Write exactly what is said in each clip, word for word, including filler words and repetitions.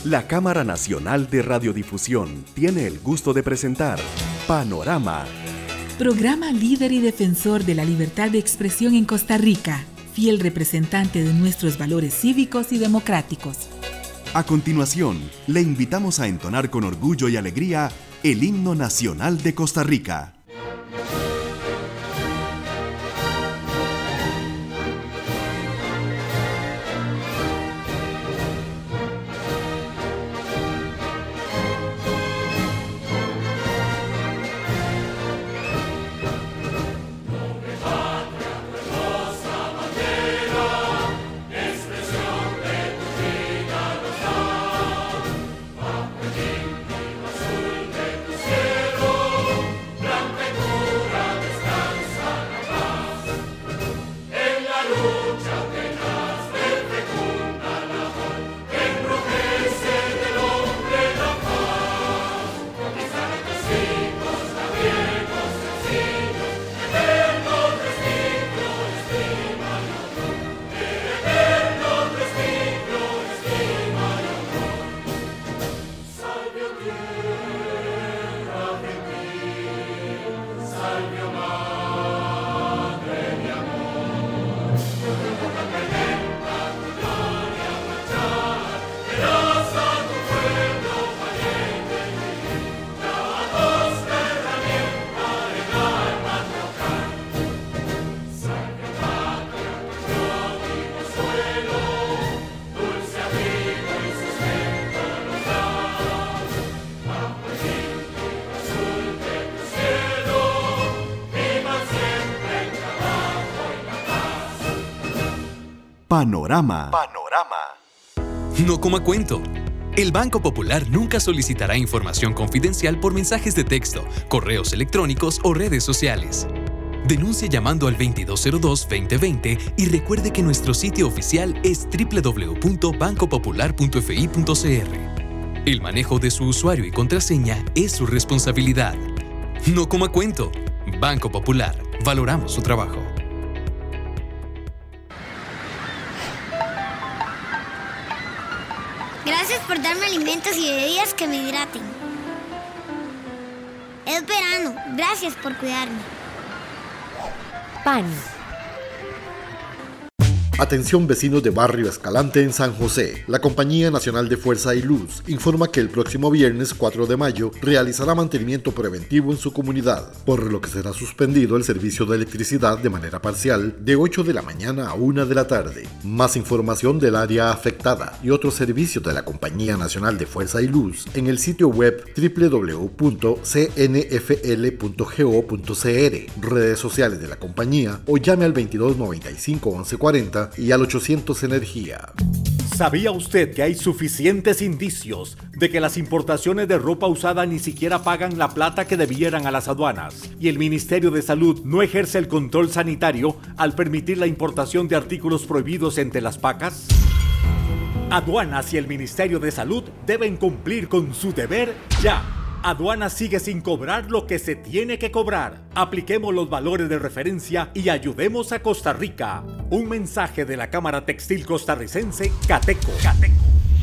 La Cámara Nacional de Radiodifusión tiene el gusto de presentar Panorama. Programa líder y defensor de la libertad de expresión en Costa Rica, fiel representante de nuestros valores cívicos y democráticos. A continuación, le invitamos a entonar con orgullo y alegría el himno nacional de Costa Rica. Panorama. Panorama. No coma cuento. El Banco Popular nunca solicitará información confidencial por mensajes de texto, correos electrónicos o redes sociales. Denuncie llamando al veintidós cero dos, veinte veinte y recuerde que nuestro sitio oficial es doble u doble u doble u punto banco popular punto f i punto c r. El manejo de su usuario y contraseña es su responsabilidad. No coma cuento. Banco Popular. Valoramos su trabajo. Gracias por darme alimentos y bebidas que me hidraten. Es verano. Gracias por cuidarme. P A N. Atención vecinos de Barrio Escalante en San José. La Compañía Nacional de Fuerza y Luz informa que el próximo viernes cuatro de mayo realizará mantenimiento preventivo en su comunidad, por lo que será suspendido el servicio de electricidad de manera parcial de ocho de la mañana a una de la tarde. Más información del área afectada y otros servicios de la Compañía Nacional de Fuerza y Luz en el sitio web doble u doble u doble u punto c n f l punto go punto c r, redes sociales de la compañía o llame al veintidós noventa y cinco once cuarenta y al ochocientos Energía. ¿Sabía usted que hay suficientes indicios de que las importaciones de ropa usada ni siquiera pagan la plata que debieran a las aduanas? Y el Ministerio de Salud no ejerce el control sanitario al permitir la importación de artículos prohibidos entre las pacas. Aduanas y el Ministerio de Salud deben cumplir con su deber ya. Aduanas sigue sin cobrar lo que se tiene que cobrar. Apliquemos los valores de referencia y ayudemos a Costa Rica. Un mensaje de la Cámara Textil Costarricense, Cateco. Cateco.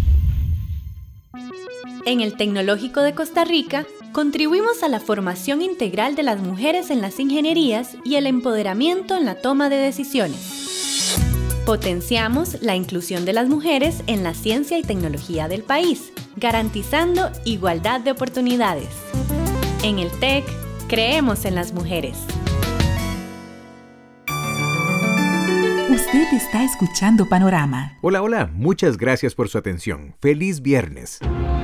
En el Tecnológico de Costa Rica, contribuimos a la formación integral de las mujeres en las ingenierías y el empoderamiento en la toma de decisiones. Potenciamos la inclusión de las mujeres en la ciencia y tecnología del país, garantizando igualdad de oportunidades. En el T E C, creemos en las mujeres. Usted está escuchando Panorama. Hola, hola, muchas gracias por su atención. ¡Feliz viernes!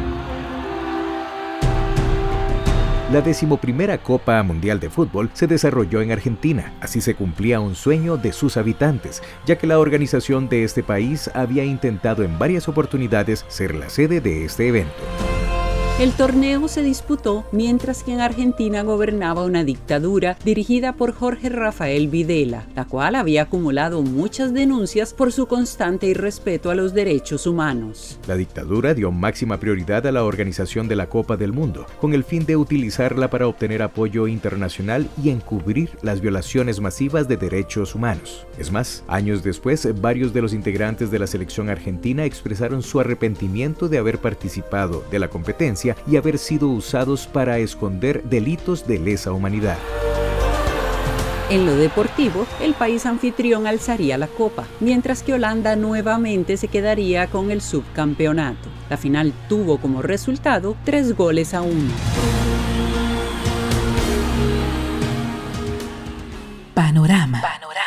La decimoprimera Copa Mundial de Fútbol se desarrolló en Argentina. Así se cumplía un sueño de sus habitantes, ya que la organización de este país había intentado en varias oportunidades ser la sede de este evento. El torneo se disputó mientras que en Argentina gobernaba una dictadura dirigida por Jorge Rafael Videla, la cual había acumulado muchas denuncias por su constante irrespeto a los derechos humanos. La dictadura dio máxima prioridad a la organización de la Copa del Mundo, con el fin de utilizarla para obtener apoyo internacional y encubrir las violaciones masivas de derechos humanos. Es más, años después, varios de los integrantes de la selección argentina expresaron su arrepentimiento de haber participado de la competencia y haber sido usados para esconder delitos de lesa humanidad. En lo deportivo, el país anfitrión alzaría la copa, mientras que Holanda nuevamente se quedaría con el subcampeonato. La final tuvo como resultado tres goles a uno. Panorama.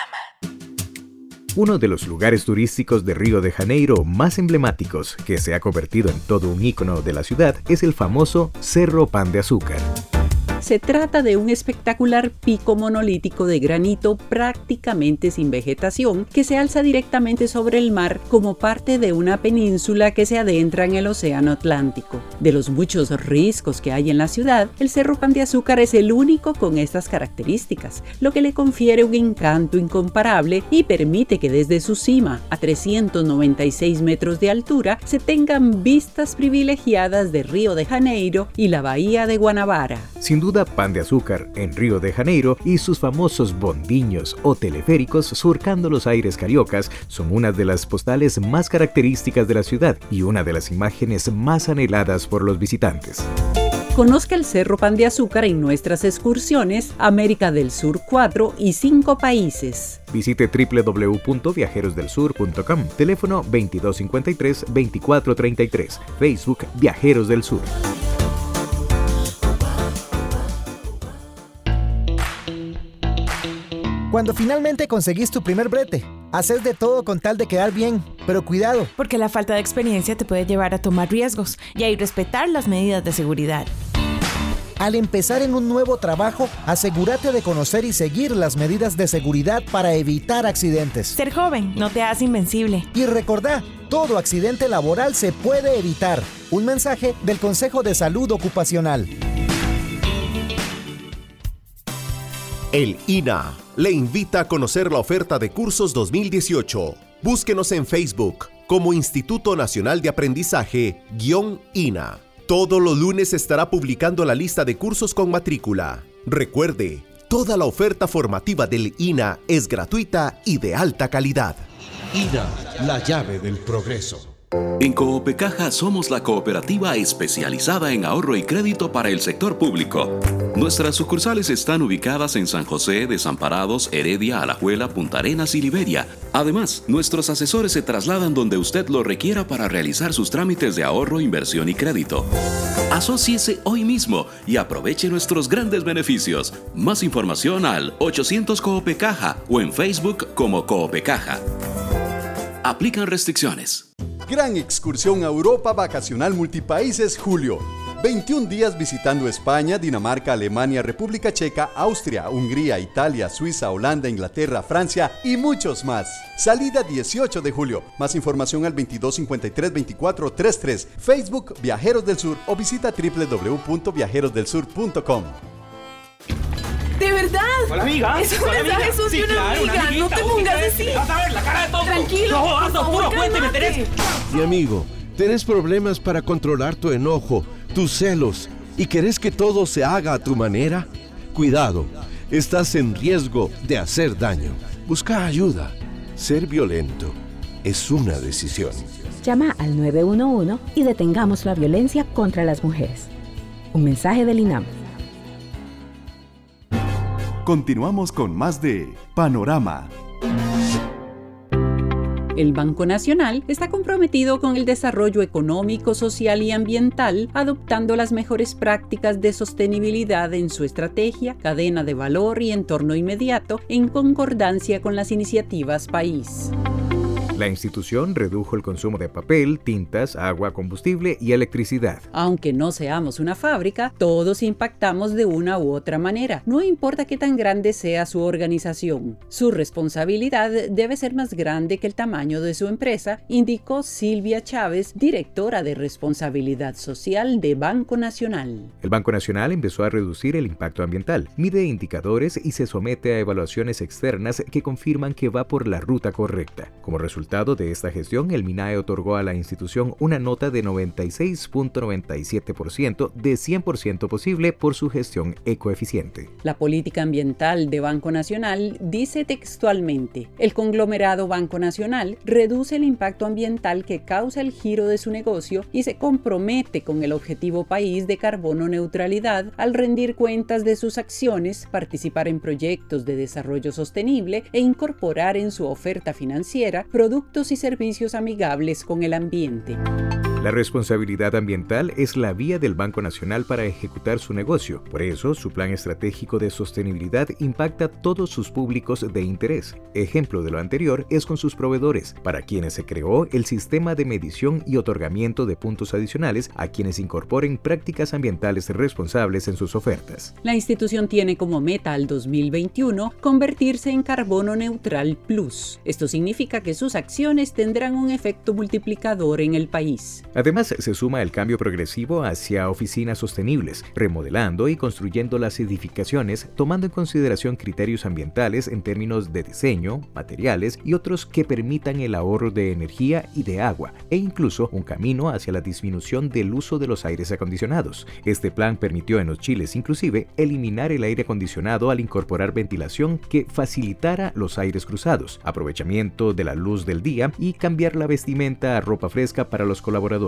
Uno de los lugares turísticos de Río de Janeiro más emblemáticos, que se ha convertido en todo un ícono de la ciudad, es el famoso Cerro Pan de Azúcar. Se trata de un espectacular pico monolítico de granito prácticamente sin vegetación que se alza directamente sobre el mar como parte de una península que se adentra en el Océano Atlántico. De los muchos riscos que hay en la ciudad, el Cerro Pan de Azúcar es el único con estas características, lo que le confiere un encanto incomparable y permite que desde su cima, a trescientos noventa y seis metros de altura, se tengan vistas privilegiadas de Río de Janeiro y la bahía de Guanabara. Sin duda, Pan de Azúcar en Río de Janeiro y sus famosos bondiños o teleféricos surcando los aires cariocas son una de las postales más características de la ciudad y una de las imágenes más anheladas por los visitantes. Conozca el Cerro Pan de Azúcar en nuestras excursiones América del Sur cuatro y cinco países. Visite doble u doble u doble u punto viajeros del sur punto com, teléfono veintidós cincuenta y tres, veinticuatro treinta y tres, Facebook Viajeros del Sur. Cuando finalmente conseguís tu primer brete, haces de todo con tal de quedar bien, pero cuidado. Porque la falta de experiencia te puede llevar a tomar riesgos y a irrespetar las medidas de seguridad. Al empezar en un nuevo trabajo, asegúrate de conocer y seguir las medidas de seguridad para evitar accidentes. Ser joven no te hace invencible. Y recordá, todo accidente laboral se puede evitar. Un mensaje del Consejo de Salud Ocupacional. El I N A le invita a conocer la oferta de cursos dos mil dieciocho. Búsquenos en Facebook como Instituto Nacional de Aprendizaje guión I N A. Todos los lunes estará publicando la lista de cursos con matrícula. Recuerde, toda la oferta formativa del I N A es gratuita y de alta calidad. I N A, la llave del progreso. En Coopecaja somos la cooperativa especializada en ahorro y crédito para el sector público. Nuestras sucursales están ubicadas en San José, Desamparados, Heredia, Alajuela, Punta Arenas y Liberia. Además, nuestros asesores se trasladan donde usted lo requiera para realizar sus trámites de ahorro, inversión y crédito. Asóciese hoy mismo y aproveche nuestros grandes beneficios. Más información al ochocientos Coopecaja o en Facebook como Coopecaja. Aplican restricciones. Gran excursión a Europa vacacional multipaíses julio. veintiún días visitando España, Dinamarca, Alemania, República Checa, Austria, Hungría, Italia, Suiza, Holanda, Inglaterra, Francia y muchos más. Salida dieciocho de julio. Más información al veintidós cincuenta y tres veinticuatro treinta y tres. Facebook Viajeros del Sur o visita doble u doble u doble u punto viajeros del sur punto com. ¿De verdad? Hola, amiga. Es un Hola, mensaje amiga. sucio Sí, de una claro, amiga. una amiguita, No te un pongas interés. así. Vas a ver la cara de tonto. Tranquilo. No, por hazlo favor, puro cuento y me cálmate. interés. Mi amigo, ¿tenés problemas para controlar tu enojo, tus celos y querés que todo se haga a tu manera? Cuidado, estás en riesgo de hacer daño. Busca ayuda. Ser violento es una decisión. Llama al nueve uno uno y detengamos la violencia contra las mujeres. Un mensaje del INAM. Continuamos con más de Panorama. El Banco Nacional está comprometido con el desarrollo económico, social y ambiental, adoptando las mejores prácticas de sostenibilidad en su estrategia, cadena de valor y entorno inmediato, en concordancia con las iniciativas país. La institución redujo el consumo de papel, tintas, agua, combustible y electricidad. Aunque no seamos una fábrica, todos impactamos de una u otra manera. No importa qué tan grande sea su organización. Su responsabilidad debe ser más grande que el tamaño de su empresa, indicó Silvia Chávez, directora de Responsabilidad Social de Banco Nacional. El Banco Nacional empezó a reducir el impacto ambiental, mide indicadores y se somete a evaluaciones externas que confirman que va por la ruta correcta. Como resultado de esta gestión, el MINAE otorgó a la institución una nota de noventa y seis punto noventa y siete por ciento de cien por ciento posible por su gestión ecoeficiente. La política ambiental de Banco Nacional dice textualmente: el conglomerado Banco Nacional reduce el impacto ambiental que causa el giro de su negocio y se compromete con el objetivo país de carbono neutralidad al rendir cuentas de sus acciones, participar en proyectos de desarrollo sostenible e incorporar en su oferta financiera productos y servicios amigables con el ambiente. La responsabilidad ambiental es la vía del Banco Nacional para ejecutar su negocio. Por eso, su plan estratégico de sostenibilidad impacta a todos sus públicos de interés. Ejemplo de lo anterior es con sus proveedores, para quienes se creó el sistema de medición y otorgamiento de puntos adicionales a quienes incorporen prácticas ambientales responsables en sus ofertas. La institución tiene como meta al dos mil veintiuno convertirse en Carbono Neutral Plus. Esto significa que sus acciones tendrán un efecto multiplicador en el país. Además, se suma el cambio progresivo hacia oficinas sostenibles, remodelando y construyendo las edificaciones, tomando en consideración criterios ambientales en términos de diseño, materiales y otros que permitan el ahorro de energía y de agua, e incluso un camino hacia la disminución del uso de los aires acondicionados. Este plan permitió en los chiles inclusive eliminar el aire acondicionado al incorporar ventilación que facilitara los aires cruzados, aprovechamiento de la luz del día y cambiar la vestimenta a ropa fresca para los colaboradores.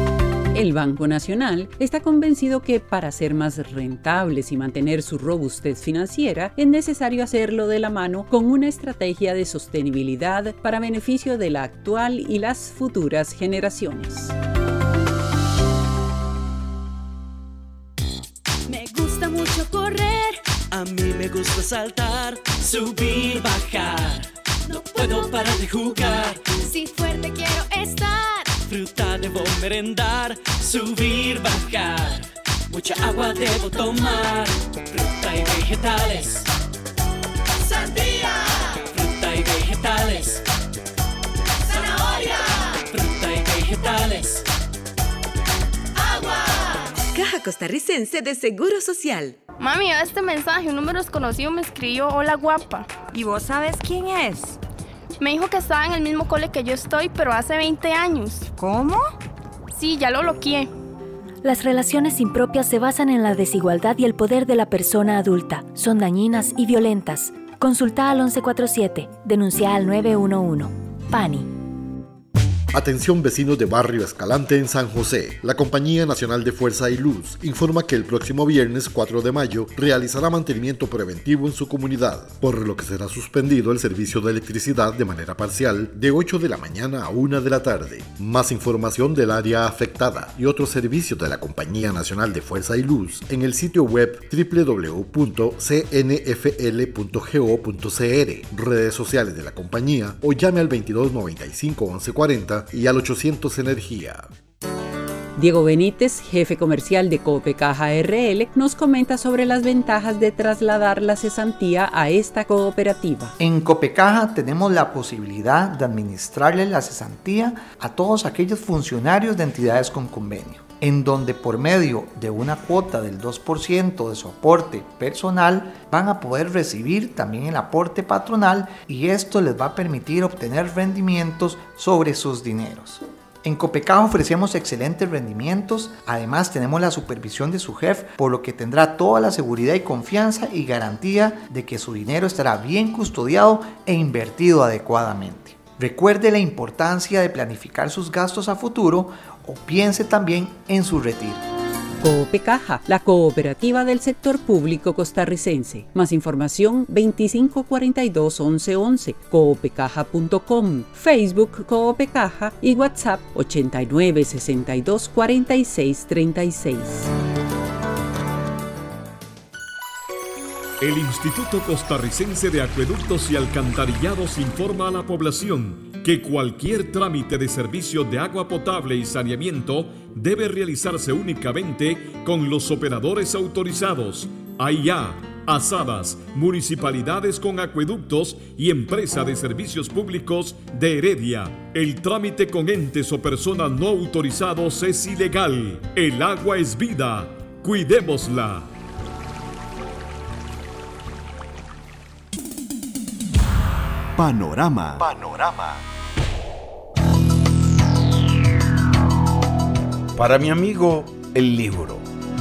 El Banco Nacional está convencido que para ser más rentables y mantener su robustez financiera es necesario hacerlo de la mano con una estrategia de sostenibilidad para beneficio de la actual y las futuras generaciones. Me gusta mucho correr, a mí me gusta saltar, subir, bajar. No puedo parar de jugar. Si fuerte quiero estar, fruta debo merendar, subir, bajar. Mucha agua debo tomar. Fruta y vegetales. sandía, Fruta y vegetales. zanahoria, Fruta y vegetales. agua. Caja Costarricense de Seguro Social. Mami, vea este mensaje. Un número desconocido me escribió: hola guapa. ¿Y vos sabes quién es? Me dijo que estaba en el mismo cole que yo estoy, pero hace veinte años. ¿Cómo? Sí, ya lo bloqueé. Las relaciones impropias se basan en la desigualdad y el poder de la persona adulta. Son dañinas y violentas. Consulta al once cuarenta y siete. Denuncia al nueve uno uno. PANI. Atención vecinos de Barrio Escalante en San José. La Compañía Nacional de Fuerza y Luz informa que el próximo viernes cuatro de mayo realizará mantenimiento preventivo en su comunidad, por lo que será suspendido el servicio de electricidad de manera parcial de ocho de la mañana a una de la tarde. Más información del área afectada y otros servicios de la Compañía Nacional de Fuerza y Luz en el sitio web doble u doble u doble u punto c n f l punto go punto c r, redes sociales de la compañía o llame al veintidós noventa y cinco once cuarenta y al ochocientos Energía. Diego Benítez, jefe comercial de Copecaja R L, nos comenta sobre las ventajas de trasladar la cesantía a esta cooperativa. En Copecaja tenemos la posibilidad de administrarle la cesantía a todos aquellos funcionarios de entidades con convenio, en donde por medio de una cuota del dos por ciento de su aporte personal van a poder recibir también el aporte patronal, y esto les va a permitir obtener rendimientos sobre sus dineros. En Copecaja ofrecemos excelentes rendimientos, además tenemos la supervisión de su jefe, por lo que tendrá toda la seguridad y confianza y garantía de que su dinero estará bien custodiado e invertido adecuadamente. Recuerde la importancia de planificar sus gastos a futuro o piense también en su retiro. Copecaja, la cooperativa del sector público costarricense. Más información veinticinco cuarenta y dos once once, coopecaja punto com, Facebook Coopecaja y WhatsApp ochenta y nueve sesenta y dos cuarenta y seis treinta y seis. El Instituto Costarricense de Acueductos y Alcantarillados informa a la población que cualquier trámite de servicio de agua potable y saneamiento debe realizarse únicamente con los operadores autorizados, A I A, Asadas, municipalidades con acueductos y empresa de servicios públicos de Heredia. El trámite con entes o personas no autorizados es ilegal. El agua es vida. Cuidémosla. Panorama. Panorama. Para mi amigo, el libro.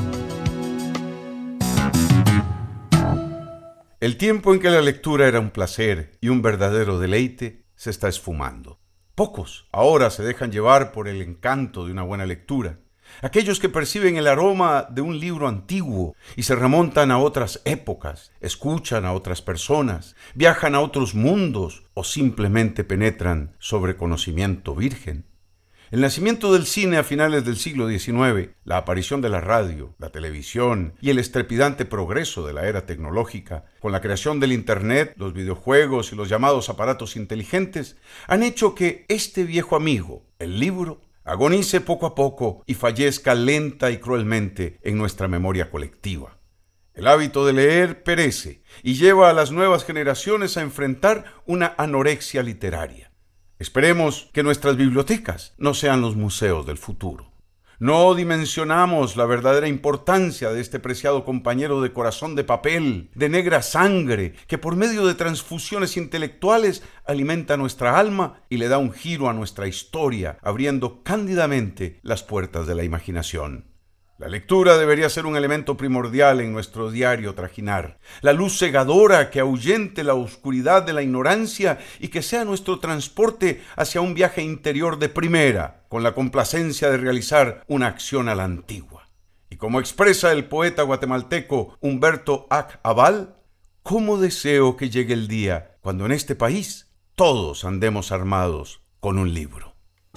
El tiempo en que la lectura era un placer y un verdadero deleite se está esfumando. Pocos ahora se dejan llevar por el encanto de una buena lectura. Aquellos que perciben el aroma de un libro antiguo y se remontan a otras épocas, escuchan a otras personas, viajan a otros mundos o simplemente penetran sobre conocimiento virgen. El nacimiento del cine a finales del siglo diecinueve, la aparición de la radio, la televisión y el estrepidante progreso de la era tecnológica, con la creación del Internet, los videojuegos y los llamados aparatos inteligentes, han hecho que este viejo amigo, el libro, agonice poco a poco y fallezca lenta y cruelmente en nuestra memoria colectiva. El hábito de leer perece y lleva a las nuevas generaciones a enfrentar una anorexia literaria. Esperemos que nuestras bibliotecas no sean los museos del futuro. No dimensionamos la verdadera importancia de este preciado compañero de corazón de papel, de negra sangre, que por medio de transfusiones intelectuales alimenta nuestra alma y le da un giro a nuestra historia, abriendo cándidamente las puertas de la imaginación. La lectura debería ser un elemento primordial en nuestro diario trajinar, la luz cegadora que ahuyente la oscuridad de la ignorancia y que sea nuestro transporte hacia un viaje interior de primera, con la complacencia de realizar una acción a la antigua. Y como expresa el poeta guatemalteco Humberto Ac Abal, ¿cómo deseo que llegue el día cuando en este país todos andemos armados con un libro?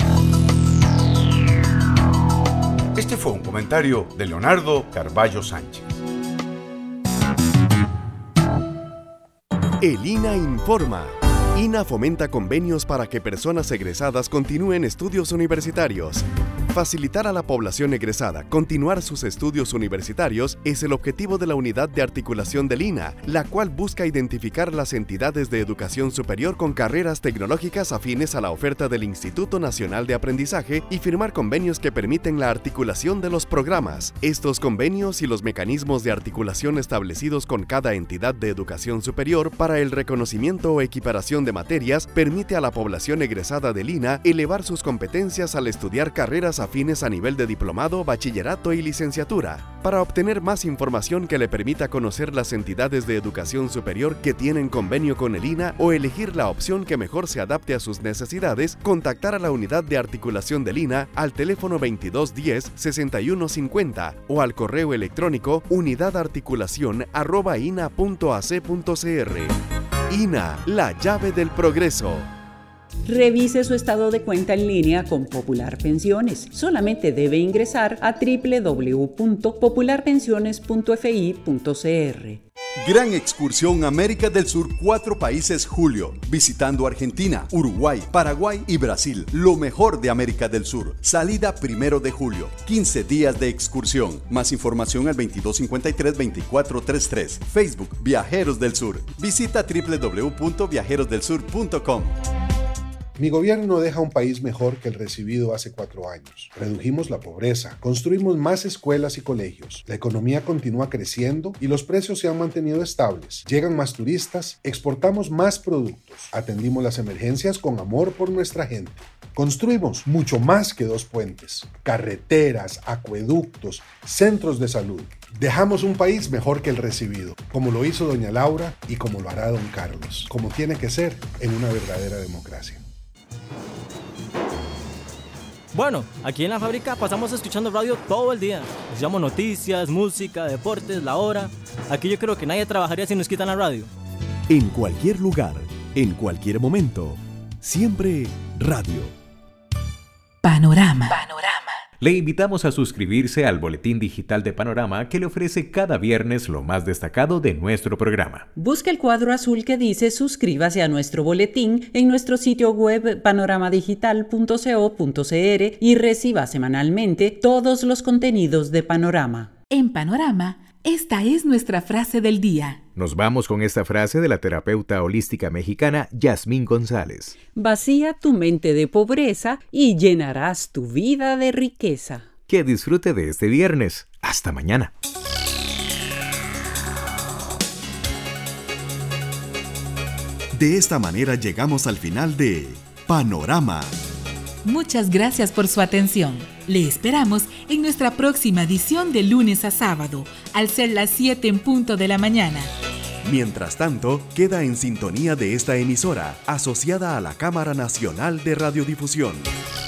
Este fue un comentario de Leonardo Carballo Sánchez. El I N A informa. I N A fomenta convenios para que personas egresadas continúen estudios universitarios. Facilitar a la población egresada continuar sus estudios universitarios es el objetivo de la Unidad de Articulación del I N A, la cual busca identificar las entidades de educación superior con carreras tecnológicas afines a la oferta del Instituto Nacional de Aprendizaje y firmar convenios que permiten la articulación de los programas. Estos convenios y los mecanismos de articulación establecidos con cada entidad de educación superior para el reconocimiento o equiparación de materias permite a la población egresada del I N A elevar sus competencias al estudiar carreras afines a nivel de diplomado, bachillerato y licenciatura. Para obtener más información que le permita conocer las entidades de educación superior que tienen convenio con el I N A o elegir la opción que mejor se adapte a sus necesidades, contactar a la unidad de articulación del I N A al teléfono veintidós diez, sesenta y uno cincuenta o al correo electrónico unidadarticulación arroba ina punto a c punto c r. I N A, la llave del progreso. Revise su estado de cuenta en línea con Popular Pensiones. Solamente debe ingresar a doble u doble u doble u punto popular pensiones punto f i punto c r. Gran excursión América del Sur, cuatro países julio, visitando Argentina, Uruguay, Paraguay y Brasil, lo mejor de América del Sur. Salida primero de julio, quince días de excursión. Más información al veintidós cincuenta y tres, veinticuatro treinta y tres. Facebook Viajeros del Sur. Visita doble u doble u doble u punto viajeros del sur punto com. Mi gobierno deja un país mejor que el recibido hace cuatro años. Redujimos la pobreza, construimos más escuelas y colegios, la economía continúa creciendo y los precios se han mantenido estables. Llegan más turistas, exportamos más productos, atendimos las emergencias con amor por nuestra gente. Construimos mucho más que dos puentes, carreteras, acueductos, centros de salud. Dejamos un país mejor que el recibido, como lo hizo doña Laura y como lo hará don Carlos, como tiene que ser en una verdadera democracia. Bueno, aquí en la fábrica pasamos escuchando radio todo el día. Escuchamos noticias, música, deportes, la hora. Aquí yo creo que nadie trabajaría si nos quitan la radio. En cualquier lugar, en cualquier momento, siempre radio. Panorama. Panorama. Le invitamos a suscribirse al boletín digital de Panorama que le ofrece cada viernes lo más destacado de nuestro programa. Busca el cuadro azul que dice suscríbase a nuestro boletín en nuestro sitio web panoramadigital punto co punto cr y reciba semanalmente todos los contenidos de Panorama. En Panorama, esta es nuestra frase del día. Nos vamos con esta frase de la terapeuta holística mexicana Yasmín González. Vacía tu mente de pobreza y llenarás tu vida de riqueza. Que disfrute de este viernes. Hasta mañana. De esta manera llegamos al final de Panorama. Muchas gracias por su atención. Le esperamos en nuestra próxima edición de lunes a sábado, al ser las siete en punto de la mañana. Mientras tanto, queda en sintonía de esta emisora, asociada a la Cámara Nacional de Radiodifusión.